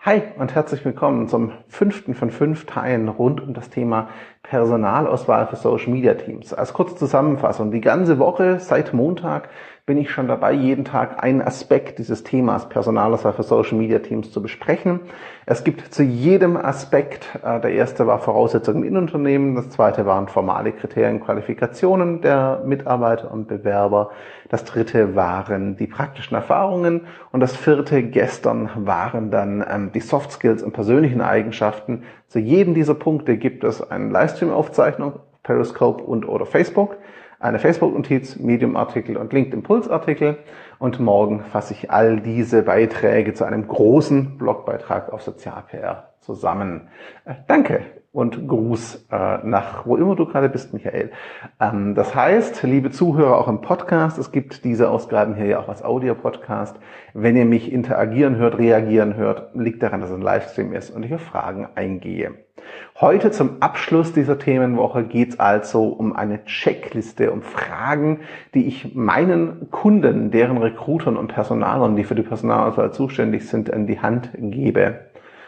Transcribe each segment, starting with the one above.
Hi und herzlich willkommen zum 5. von 5 Teilen rund um das Thema Personalauswahl für Social Media Teams. Als kurze Zusammenfassung, die ganze Woche seit Montag bin ich schon dabei, jeden Tag einen Aspekt dieses Themas Personalauswahl für Social Media Teams zu besprechen. Es gibt zu jedem Aspekt, der erste war Voraussetzungen in Unternehmen, das zweite waren formale Kriterien, Qualifikationen der Mitarbeiter und Bewerber, das dritte waren die praktischen Erfahrungen und das vierte gestern waren dann die Soft Skills und persönlichen Eigenschaften. Zu jedem dieser Punkte gibt es eine Livestream-Aufzeichnung, Periscope und oder Facebook, eine Facebook-Notiz, Medium-Artikel und LinkedIn-Puls-Artikel und morgen fasse ich all diese Beiträge zu einem großen Blogbeitrag auf Sozial-PR zusammen. Danke und Gruß nach wo immer du gerade bist, Michael. Das heißt, liebe Zuhörer auch im Podcast, es gibt diese Ausgaben hier ja auch als Audio-Podcast. Wenn ihr mich interagieren hört, reagieren hört, liegt daran, dass es ein Livestream ist und ich auf Fragen eingehe. Heute zum Abschluss dieser Themenwoche geht es also um eine Checkliste, um Fragen, die ich meinen Kunden, deren Recruitern und Personalern, die für die Personalauswahl zuständig sind, an die Hand gebe.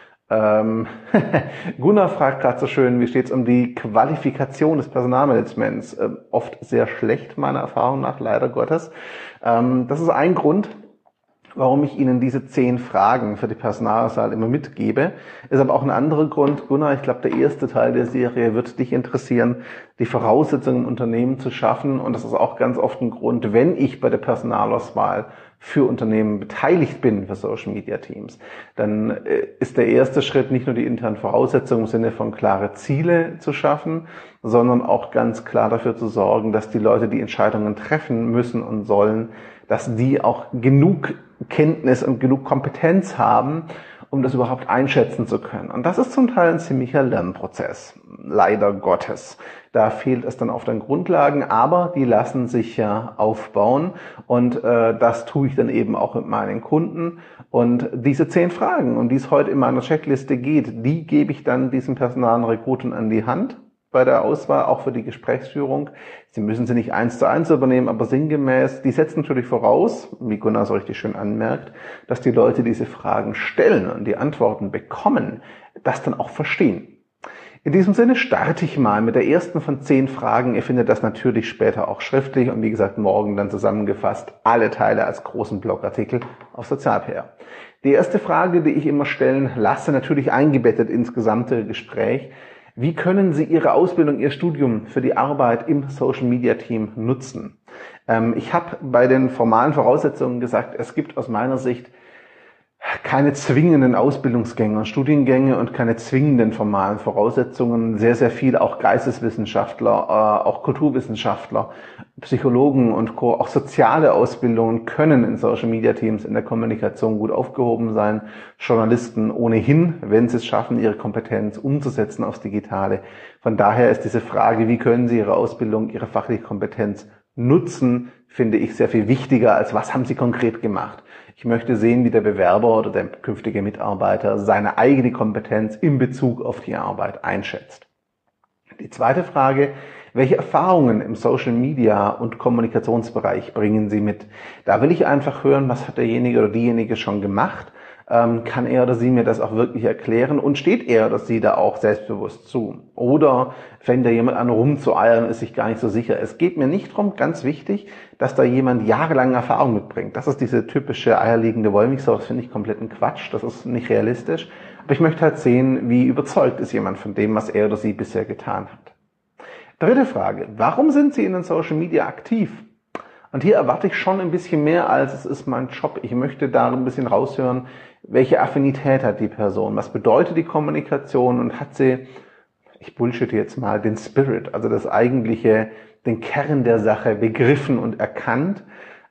Gunnar fragt gerade so schön, wie steht es um die Qualifikation des Personalmanagements? Oft sehr schlecht, meiner Erfahrung nach, leider Gottes. Das ist ein Grund, warum ich Ihnen diese 10 Fragen für die Personalauswahl immer mitgebe. Ist aber auch ein anderer Grund. Gunnar, ich glaube, der erste Teil der Serie wird dich interessieren, die Voraussetzungen im Unternehmen zu schaffen. Und das ist auch ganz oft ein Grund, wenn ich bei der Personalauswahl für Unternehmen beteiligt bin, für Social Media Teams, dann ist der erste Schritt nicht nur die internen Voraussetzungen im Sinne von klare Ziele zu schaffen, sondern auch ganz klar dafür zu sorgen, dass die Leute, die Entscheidungen treffen müssen und sollen, dass die auch genug Kenntnis und genug Kompetenz haben, um das überhaupt einschätzen zu können. Und das ist zum Teil ein ziemlicher Lernprozess, leider Gottes. Da fehlt es dann oft an Grundlagen, aber die lassen sich ja aufbauen und das tue ich dann eben auch mit meinen Kunden. Und diese 10 Fragen, um die es heute in meiner Checkliste geht, die gebe ich dann diesen Personalrekrutern an die Hand bei der Auswahl, auch für die Gesprächsführung. Sie müssen sie nicht 1:1 übernehmen, aber sinngemäß, die setzen natürlich voraus, wie Gunnar so richtig schön anmerkt, dass die Leute diese Fragen stellen und die Antworten bekommen, das dann auch verstehen. In diesem Sinne starte ich mal mit der ersten von 10 Fragen. Ihr findet das natürlich später auch schriftlich und wie gesagt morgen dann zusammengefasst alle Teile als großen Blogartikel auf Sozial-PR. Die erste Frage, die ich immer stellen lasse, natürlich eingebettet ins gesamte Gespräch: Wie können Sie Ihre Ausbildung, Ihr Studium für die Arbeit im Social Media Team nutzen? Ich habe bei den formalen Voraussetzungen gesagt, es gibt aus meiner Sicht keine zwingenden Ausbildungsgänge und Studiengänge und keine zwingenden formalen Voraussetzungen. Sehr, sehr viel auch Geisteswissenschaftler, auch Kulturwissenschaftler, Psychologen und Co., auch soziale Ausbildungen können in Social Media Teams in der Kommunikation gut aufgehoben sein. Journalisten ohnehin, wenn sie es schaffen, ihre Kompetenz umzusetzen aufs Digitale. Von daher ist diese Frage, wie können Sie Ihre Ausbildung, Ihre fachliche Kompetenz nutzen, finde ich sehr viel wichtiger als was haben Sie konkret gemacht. Ich möchte sehen, wie der Bewerber oder der künftige Mitarbeiter seine eigene Kompetenz in Bezug auf die Arbeit einschätzt. Die zweite Frage: Welche Erfahrungen im Social Media und Kommunikationsbereich bringen Sie mit? Da will ich einfach hören, was hat derjenige oder diejenige schon gemacht? Kann er oder sie mir das auch wirklich erklären und steht er oder sie da auch selbstbewusst zu? Oder fängt da jemand an rumzueiern und ist sich gar nicht so sicher? Es geht mir nicht darum, ganz wichtig, dass da jemand jahrelang Erfahrung mitbringt. Das ist diese typische eierlegende Wollmilchsau, das finde ich kompletten Quatsch, das ist nicht realistisch. Aber ich möchte halt sehen, wie überzeugt ist jemand von dem, was er oder sie bisher getan hat. Dritte Frage: Warum sind Sie in den Social Media aktiv? Und hier erwarte ich schon ein bisschen mehr, als es ist mein Job. Ich möchte da ein bisschen raushören, welche Affinität hat die Person? Was bedeutet die Kommunikation? Und hat sie, ich bullshitte jetzt mal, den Spirit, also das eigentliche, den Kern der Sache begriffen und erkannt?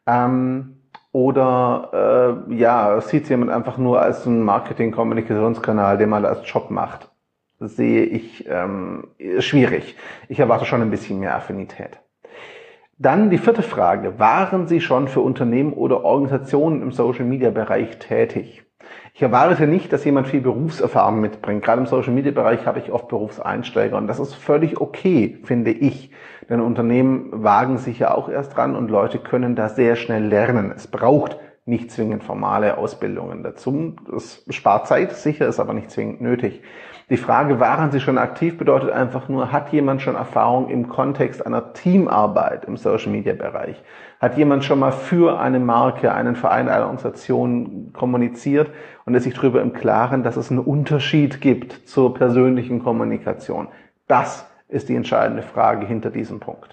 Oder sieht sie jemand einfach nur als einen Marketing-Kommunikationskanal, den man als Job macht? Das sehe ich schwierig. Ich erwarte schon ein bisschen mehr Affinität. Dann die vierte Frage: Waren Sie schon für Unternehmen oder Organisationen im Social-Media-Bereich tätig? Ich erwarte nicht, dass jemand viel Berufserfahrung mitbringt. Gerade im Social-Media-Bereich habe ich oft Berufseinsteiger und das ist völlig okay, finde ich. Denn Unternehmen wagen sich ja auch erst dran und Leute können da sehr schnell lernen. Es braucht nicht zwingend formale Ausbildungen dazu. Das spart Zeit, sicher, ist aber nicht zwingend nötig. Die Frage, waren Sie schon aktiv, bedeutet einfach nur, hat jemand schon Erfahrung im Kontext einer Teamarbeit im Social-Media-Bereich? Hat jemand schon mal für eine Marke, einen Verein, eine Organisation kommuniziert und ist sich darüber im Klaren, dass es einen Unterschied gibt zur persönlichen Kommunikation? Das ist die entscheidende Frage hinter diesem Punkt.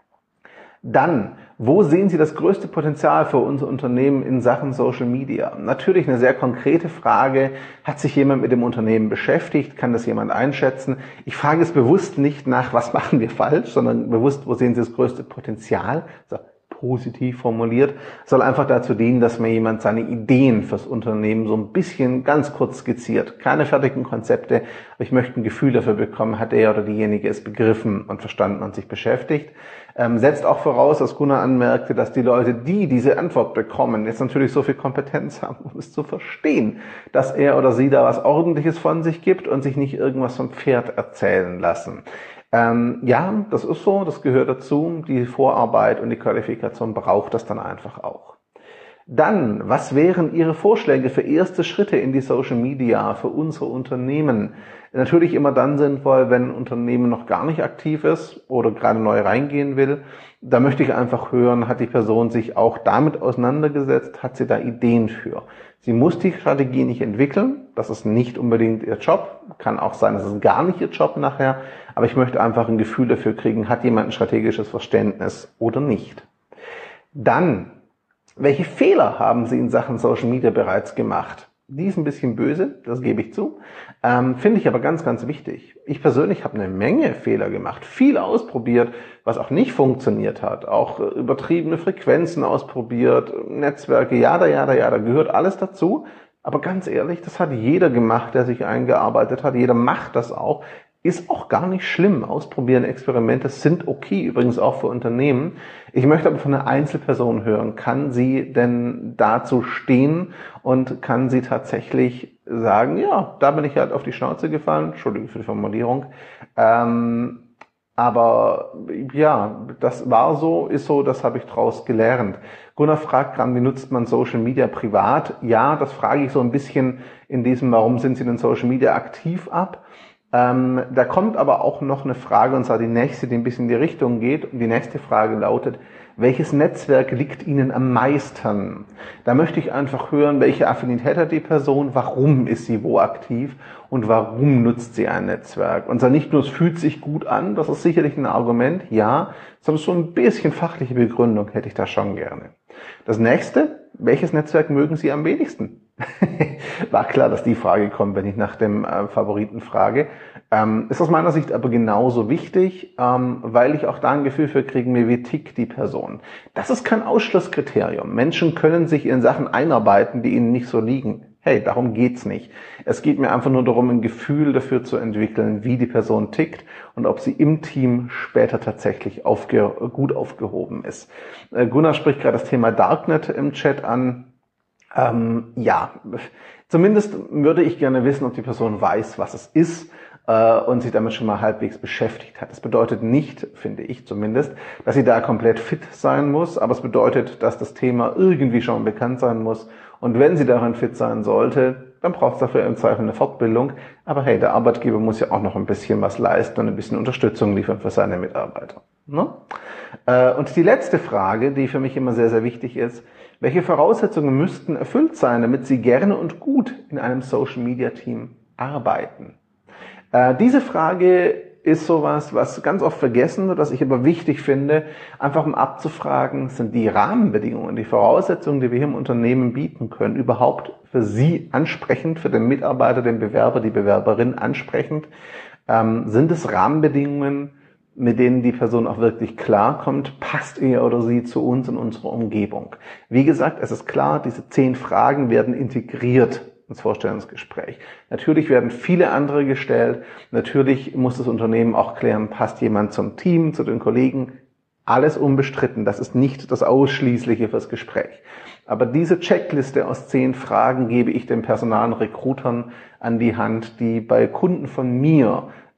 Dann, wo sehen Sie das größte Potenzial für unser Unternehmen in Sachen Social Media? Natürlich eine sehr konkrete Frage. Hat sich jemand mit dem Unternehmen beschäftigt? Kann das jemand einschätzen? Ich frage es bewusst nicht nach, was machen wir falsch, sondern bewusst, wo sehen Sie das größte Potenzial? Also positiv formuliert, soll einfach dazu dienen, dass mir jemand seine Ideen fürs Unternehmen so ein bisschen ganz kurz skizziert. Keine fertigen Konzepte, aber ich möchte ein Gefühl dafür bekommen, hat der oder diejenige es begriffen und verstanden und sich beschäftigt. Setzt auch voraus, dass Gunnar anmerkte, dass die Leute, die diese Antwort bekommen, jetzt natürlich so viel Kompetenz haben, um es zu verstehen, dass er oder sie da was Ordentliches von sich gibt und sich nicht irgendwas vom Pferd erzählen lassen. Ja, das ist so, das gehört dazu. Die Vorarbeit und die Qualifikation braucht das dann einfach auch. Dann, was wären Ihre Vorschläge für erste Schritte in die Social Media für unsere Unternehmen? Natürlich immer dann sinnvoll, wenn ein Unternehmen noch gar nicht aktiv ist oder gerade neu reingehen will. Da möchte ich einfach hören, hat die Person sich auch damit auseinandergesetzt? Hat sie da Ideen für? Sie muss die Strategie nicht entwickeln. Das ist nicht unbedingt ihr Job. Kann auch sein, das ist gar nicht ihr Job nachher. Aber ich möchte einfach ein Gefühl dafür kriegen, hat jemand ein strategisches Verständnis oder nicht. Dann, welche Fehler haben Sie in Sachen Social Media bereits gemacht? Die ist ein bisschen böse, das gebe ich zu. Finde ich aber ganz, ganz wichtig. Ich persönlich habe eine Menge Fehler gemacht, viel ausprobiert, was auch nicht funktioniert hat. Auch übertriebene Frequenzen ausprobiert, Netzwerke, jada, gehört alles dazu. Aber ganz ehrlich, das hat jeder gemacht, der sich eingearbeitet hat. Jeder macht das auch. Ist auch gar nicht schlimm. Ausprobieren, Experimente sind okay, übrigens auch für Unternehmen. Ich möchte aber von einer Einzelperson hören. Kann sie denn dazu stehen und kann sie tatsächlich sagen, ja, da bin ich halt auf die Schnauze gefallen, Entschuldigung für die Formulierung, aber ja, das war so, ist so, das habe ich draus gelernt. Gunnar fragt gerade, wie nutzt man Social Media privat? Ja, das frage ich so ein bisschen in diesem, warum sind Sie denn Social Media aktiv ab? Da kommt aber auch noch eine Frage, und zwar die nächste, die ein bisschen in die Richtung geht. Und die nächste Frage lautet, welches Netzwerk liegt Ihnen am meisten? Da möchte ich einfach hören, welche Affinität hat die Person, warum ist sie wo aktiv und warum nutzt sie ein Netzwerk? Und zwar nicht nur, es fühlt sich gut an, das ist sicherlich ein Argument, ja, sondern so ein bisschen fachliche Begründung hätte ich da schon gerne. Das nächste, welches Netzwerk mögen Sie am wenigsten? War klar, dass die Frage kommt, wenn ich nach dem Favoriten frage. Ist aus meiner Sicht aber genauso wichtig, weil ich auch da ein Gefühl für kriege, wie tickt die Person. Das ist kein Ausschlusskriterium. Menschen können sich in Sachen einarbeiten, die ihnen nicht so liegen. Hey, darum geht's nicht. Es geht mir einfach nur darum, ein Gefühl dafür zu entwickeln, wie die Person tickt und ob sie im Team später tatsächlich gut aufgehoben ist. Gunnar spricht gerade das Thema Darknet im Chat an. Ja, zumindest würde ich gerne wissen, ob die Person weiß, was es ist und sich damit schon mal halbwegs beschäftigt hat. Das bedeutet nicht, finde ich zumindest, dass sie da komplett fit sein muss, aber es bedeutet, dass das Thema irgendwie schon bekannt sein muss. Und wenn sie darin fit sein sollte, dann braucht es dafür im Zweifel eine Fortbildung. Aber hey, der Arbeitgeber muss ja auch noch ein bisschen was leisten und ein bisschen Unterstützung liefern für seine Mitarbeiter. Ne? Und die letzte Frage, die für mich immer sehr, sehr wichtig ist, welche Voraussetzungen müssten erfüllt sein, damit Sie gerne und gut in einem Social-Media-Team arbeiten? Diese Frage ist sowas, was ganz oft vergessen wird, was ich aber wichtig finde, einfach um abzufragen, sind die Rahmenbedingungen, die Voraussetzungen, die wir hier im Unternehmen bieten können, überhaupt für Sie ansprechend, für den Mitarbeiter, den Bewerber, die Bewerberin ansprechend? Sind es Rahmenbedingungen, mit denen die Person auch wirklich klarkommt, passt er oder sie zu uns in unserer Umgebung? Wie gesagt, es ist klar, diese 10 Fragen werden integriert ins Vorstellungsgespräch. Natürlich werden viele andere gestellt. Natürlich muss das Unternehmen auch klären, passt jemand zum Team, zu den Kollegen. Alles unbestritten. Das ist nicht das Ausschließliche fürs Gespräch. Aber diese Checkliste aus 10 Fragen gebe ich den Personalrekrutern an die Hand, die bei Kunden von mir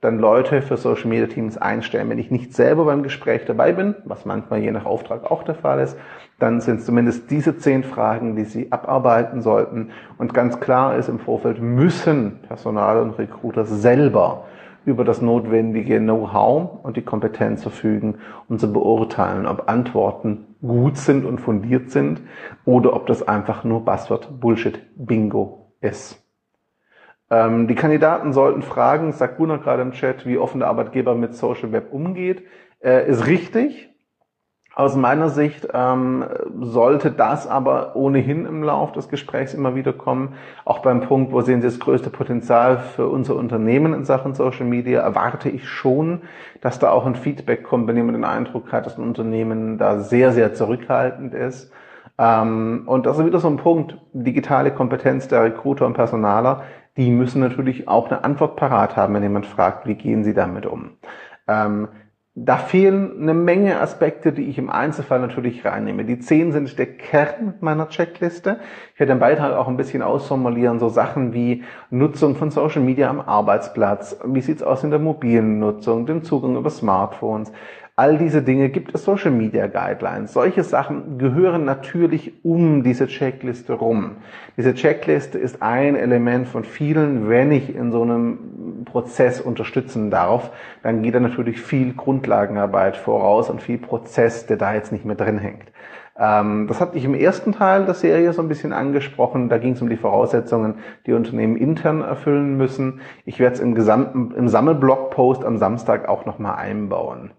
dann Leute für Social Media Teams einstellen. Wenn ich nicht selber beim Gespräch dabei bin, was manchmal je nach Auftrag auch der Fall ist, dann sind es zumindest diese 10 Fragen, die Sie abarbeiten sollten. Und ganz klar ist, im Vorfeld müssen Personal und Recruiter selber über das notwendige Know-how und die Kompetenz verfügen, um zu beurteilen, ob Antworten gut sind und fundiert sind oder ob das einfach nur Buzzword-Bullshit-Bingo ist. Die Kandidaten sollten fragen, sagt Gunnar gerade im Chat, wie offen der Arbeitgeber mit Social Web umgeht. Ist richtig. Aus meiner Sicht sollte das aber ohnehin im Lauf des Gesprächs immer wieder kommen. Auch beim Punkt, wo sehen Sie das größte Potenzial für unser Unternehmen in Sachen Social Media, erwarte ich schon, dass da auch ein Feedback kommt, wenn jemand den Eindruck hat, dass ein Unternehmen da sehr, sehr zurückhaltend ist. Und das ist wieder so ein Punkt, digitale Kompetenz der Recruiter und Personaler, die müssen natürlich auch eine Antwort parat haben, wenn jemand fragt, wie gehen Sie damit um. Da fehlen eine Menge Aspekte, die ich im Einzelfall natürlich reinnehme. Die 10 sind der Kern meiner Checkliste. Ich werde den Beitrag auch ein bisschen ausformulieren, so Sachen wie Nutzung von Social Media am Arbeitsplatz, wie sieht's aus in der mobilen Nutzung, den Zugang über Smartphones. All diese Dinge gibt es Social Media Guidelines. Solche Sachen gehören natürlich um diese Checkliste rum. Diese Checkliste ist ein Element von vielen. Wenn ich in so einem Prozess unterstützen darf, dann geht da natürlich viel Grundlagenarbeit voraus und viel Prozess, der da jetzt nicht mehr drin hängt. Das hatte ich im ersten Teil der Serie so ein bisschen angesprochen. Da ging es um die Voraussetzungen, die Unternehmen intern erfüllen müssen. Ich werde es im Sammelblogpost am Samstag auch nochmal einbauen.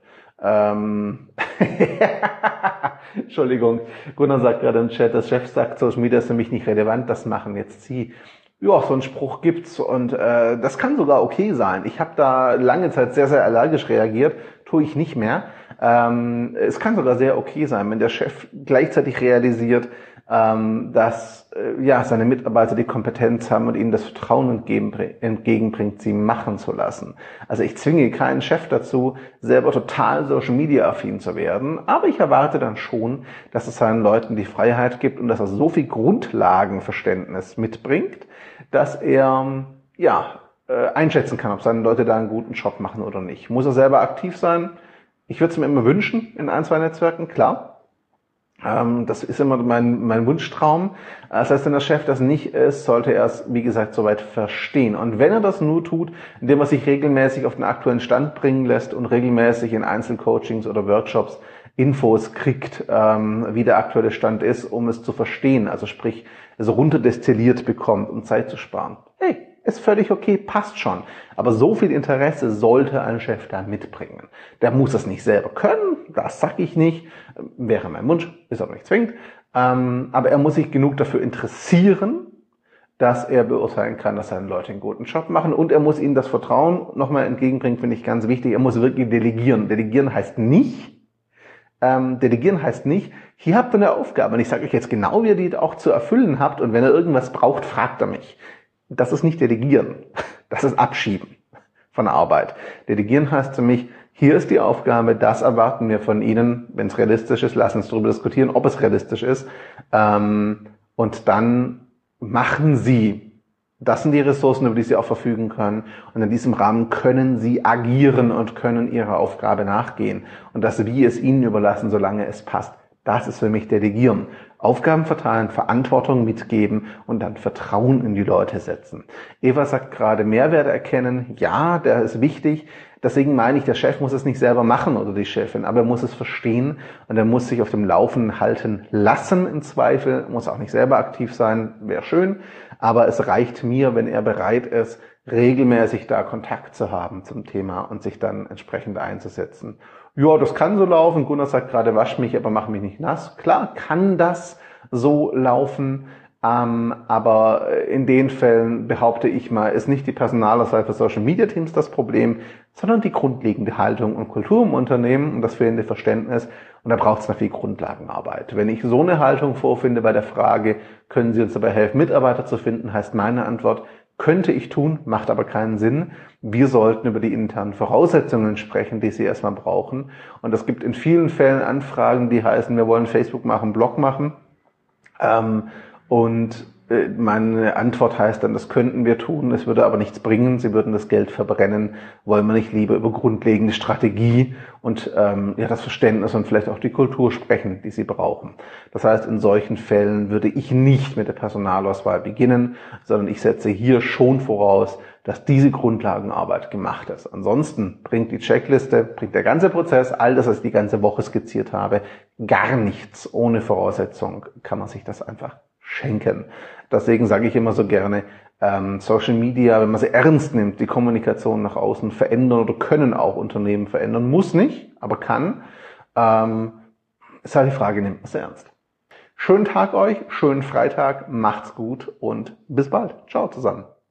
Entschuldigung, Gunnar sagt gerade im Chat, der Chef sagt, Social Media ist für mich nicht relevant, das machen jetzt Sie. Ja, so einen Spruch gibt's und das kann sogar okay sein. Ich habe da lange Zeit sehr, sehr allergisch reagiert, tue ich nicht mehr. Es kann sogar sehr okay sein, wenn der Chef gleichzeitig realisiert, dass seine Mitarbeiter die Kompetenz haben und ihnen das Vertrauen entgegenbringt, sie machen zu lassen. Also ich zwinge keinen Chef dazu, selber total Social Media affin zu werden, aber ich erwarte dann schon, dass es seinen Leuten die Freiheit gibt und dass er so viel Grundlagenverständnis mitbringt, dass er einschätzen kann, ob seine Leute da einen guten Job machen oder nicht. Muss er selber aktiv sein? Ich würde es mir immer wünschen in 1, 2 Netzwerken, klar. Das ist immer mein Wunschtraum. Das heißt, wenn der Chef das nicht ist, sollte er es, wie gesagt, soweit verstehen. Und wenn er das nur tut, indem er sich regelmäßig auf den aktuellen Stand bringen lässt und regelmäßig in Einzelcoachings oder Workshops Infos kriegt, wie der aktuelle Stand ist, um es zu verstehen, also sprich, es runterdestilliert bekommt, um Zeit zu sparen. Hey, ist völlig okay, passt schon. Aber so viel Interesse sollte ein Chef da mitbringen. Der muss das nicht selber können, das sag ich nicht, wäre mein Wunsch, ist aber nicht zwingend. Aber er muss sich genug dafür interessieren, dass er beurteilen kann, dass seine Leute einen guten Job machen. Und er muss ihnen das Vertrauen nochmal entgegenbringen, finde ich ganz wichtig. Er muss wirklich delegieren. Delegieren heißt nicht, hier habt ihr eine Aufgabe und ich sage euch jetzt genau, wie ihr die auch zu erfüllen habt und wenn ihr irgendwas braucht, fragt er mich. Das ist nicht Delegieren, das ist Abschieben von der Arbeit. Delegieren heißt für mich, hier ist die Aufgabe, das erwarten wir von Ihnen, wenn es realistisch ist, lassen uns darüber diskutieren, ob es realistisch ist. Und dann machen Sie. Das sind die Ressourcen, über die Sie auch verfügen können. Und in diesem Rahmen können Sie agieren und können Ihrer Aufgabe nachgehen. Und das wie es Ihnen überlassen, solange es passt. Das ist für mich Delegieren. Aufgaben verteilen, Verantwortung mitgeben und dann Vertrauen in die Leute setzen. Eva sagt gerade, Mehrwert erkennen. Ja, der ist wichtig. Deswegen meine ich, der Chef muss es nicht selber machen oder die Chefin, aber er muss es verstehen und er muss sich auf dem Laufenden halten lassen im Zweifel, muss auch nicht selber aktiv sein, wäre schön, aber es reicht mir, wenn er bereit ist, regelmäßig da Kontakt zu haben zum Thema und sich dann entsprechend einzusetzen. Ja, das kann so laufen. Gunnar sagt gerade, wasch mich, aber mach mich nicht nass. Klar, kann das so laufen. Aber in den Fällen, behaupte ich mal, ist nicht die Personalauswahl für Social Media Teams das Problem, sondern die grundlegende Haltung und Kultur im Unternehmen und das fehlende Verständnis. Und da braucht es noch viel Grundlagenarbeit. Wenn ich so eine Haltung vorfinde bei der Frage, können Sie uns dabei helfen, Mitarbeiter zu finden, heißt meine Antwort, könnte ich tun, macht aber keinen Sinn. Wir sollten über die internen Voraussetzungen sprechen, die Sie erstmal brauchen. Und es gibt in vielen Fällen Anfragen, die heißen, wir wollen Facebook machen, Blog machen. Und meine Antwort heißt dann, das könnten wir tun, es würde aber nichts bringen, Sie würden das Geld verbrennen, wollen wir nicht lieber über grundlegende Strategie und das Verständnis und vielleicht auch die Kultur sprechen, die Sie brauchen. Das heißt, in solchen Fällen würde ich nicht mit der Personalauswahl beginnen, sondern ich setze hier schon voraus, dass diese Grundlagenarbeit gemacht ist. Ansonsten bringt die Checkliste, bringt der ganze Prozess, all das, was ich die ganze Woche skizziert habe, gar nichts. Ohne Voraussetzung kann man sich das einfach schenken. Deswegen sage ich immer so gerne, Social Media, wenn man sie ernst nimmt, die Kommunikation nach außen verändern oder können auch Unternehmen verändern, muss nicht, aber kann, ist halt die Frage, nimmt man es ernst. Schönen Tag euch, schönen Freitag, macht's gut und bis bald. Ciao zusammen.